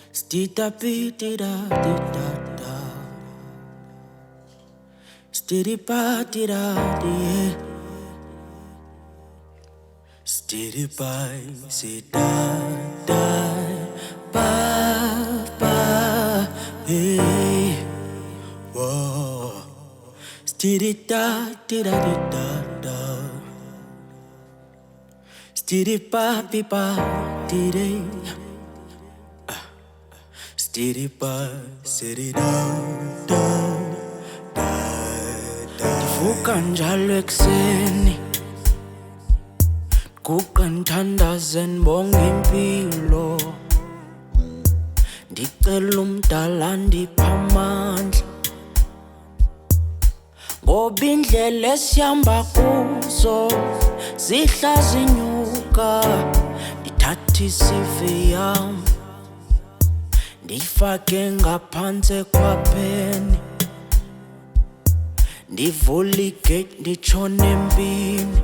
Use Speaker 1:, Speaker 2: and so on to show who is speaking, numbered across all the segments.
Speaker 1: Stita pitida dida da. Stidi patida die. Stidi by si da da ba ba hey. Whoa. Stidi da dida dida da. Stidi pa pi pa dide. Stidi pa sidi da da da da. Ndivuka njalo ekuseni guqa ngithandaze ngibonge impilo, ndicela umdala ndipha amandla, ngoba indlela esihamba kuzo zihla zinyuka. Ndithatha isivi yami ndiyifake ngaphansi kwapheni, ndivula igate nditshone empini,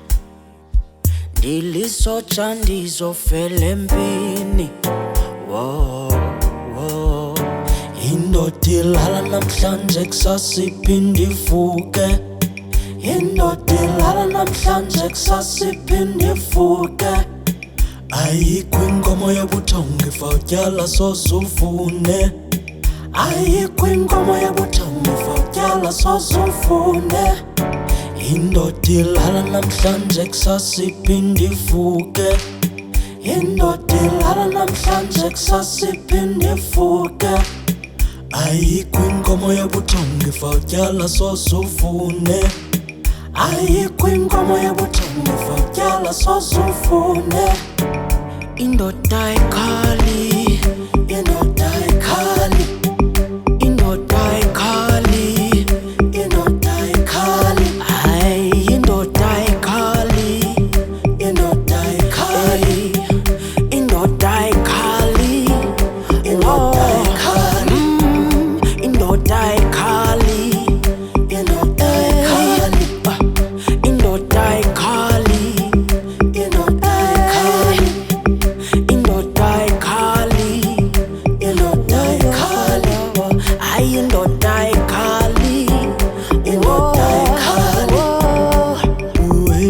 Speaker 1: ndilisotsha ndizofela empini. Woah, woah. Indoda ilala namhlanje kusasa iphinde ivuke, indoda ilala namhlanje kusasa iphinde ivuke. Ayikho inkomo yobuthongo ifa utyala soze uvune, ayikho inkomo yobuthongo ifa utyala soze uvune. Indoda ilala namhlanje kusasa iphinde ivuke, indoda ilala namhlanje kusasa iphinde ivuke. Ayikho inkomo yobuthongo ifa utyala soze uvune, ayikho inkomo yobuthongo ifa utyala soze uvune. Indoda ayikhali, indoda ayikhali, indoda ayikhali, indoda ayikhali. Ay, indoda ayikhali, indoda ayikhali, indoda ayikhali, indoda ayikhali, indoda ayikhali, indoda ayikhali, indoda ayikhali, indoda ayikhali. Indoda ayikhali, indoda ayikhali, ay indoda ayikhali, indoda ayikhali. Uwe,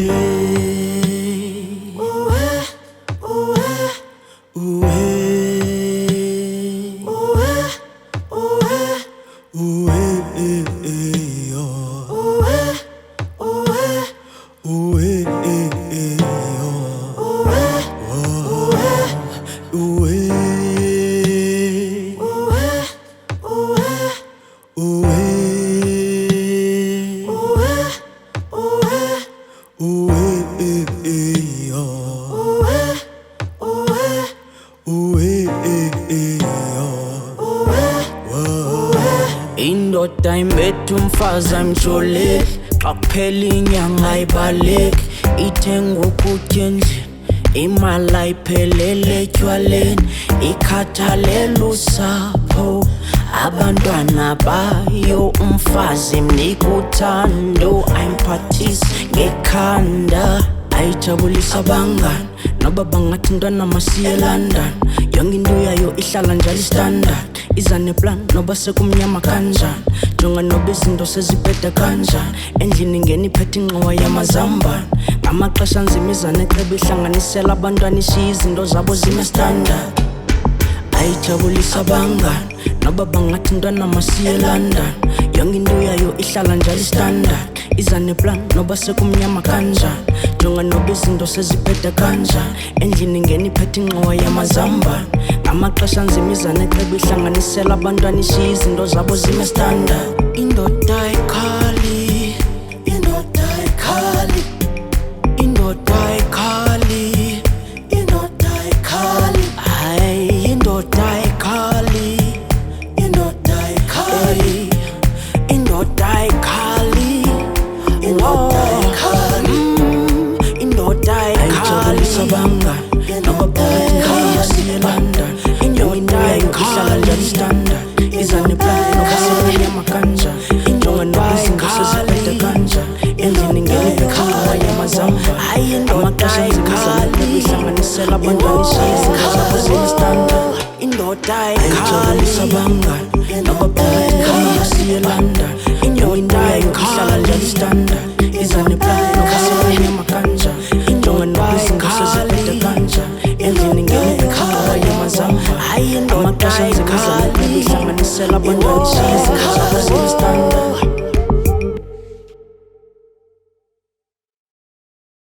Speaker 1: uwe, uwe, uwe, uwe, uwe, uwe, yo. Uwe, uwe, uwe, yo. Uwe, uwe, uwe, uwe, uwe, yo. Uwe, yo. Indoda imbethe umfazi amjoleki, xa kuphela inyanga ayibaleki, ithenga ukutya endlini, imali ayiphelele etywaleni, ikhathalela usapho, abantwana bayo, umfazi mnika uthando, ayimphathise ngekhanda, ayijabulisa abangani noba bangathi ntwana masiye eLondon. Yonke into yayo ihlala njalo istandard, iza neplan noba sekumnyama kanjani, jonga noba izinto sezibheda kanjani, endlini ngena iphethe ingxowa yamazambane. Ngamaxesha nzima iza neceba ihlanganisela abantwana, ishiya izinto zabo zime standard, ayijabulisa abangani noba bangathi ntwana masiye eLondon. Yonke into yayo ihlala njalo istandard, iza neplan noba sekumnyama kanjani, jonga noba izinto sezibheda kanjani, endlini ngena iphethe ingxowa yamazambane. Ngamaxesha nzima iza neceba ihlanganisela abantwana, ishiya izinto zabo zime standard. Indoda ayikhali, indoda ayikhali, indoda ayikhali, indoda ayikhali. Ay, indoda ayikhali, indoda ayikhali, indoda ayikhali, indoda ayikhali, indoda ayikhali. Ayijabulisa abangani noba bangathi ntwana masiye eLondon. Indoda ayikhali, standard, iza neplan noba sekumnyama kanjani, jonga noba izinto sezibheda kanjani, endlini ngena iphethe ingxowa yamazambane. Amaxesha nzima iza neceba ihlanganisela abantwana, ishiya izinto zabo zime standard. indoda ayijabulisa abangani nabaphathi siye London. Indoda ayihlala njalo standard iza neplan nokusebenza emakanja injongo nokuzingosa ziphethe kanja endlini ngene ekhaya yamazamba amaxesha nzima zalihlanganisela abantwana ishizi zabo zile standard.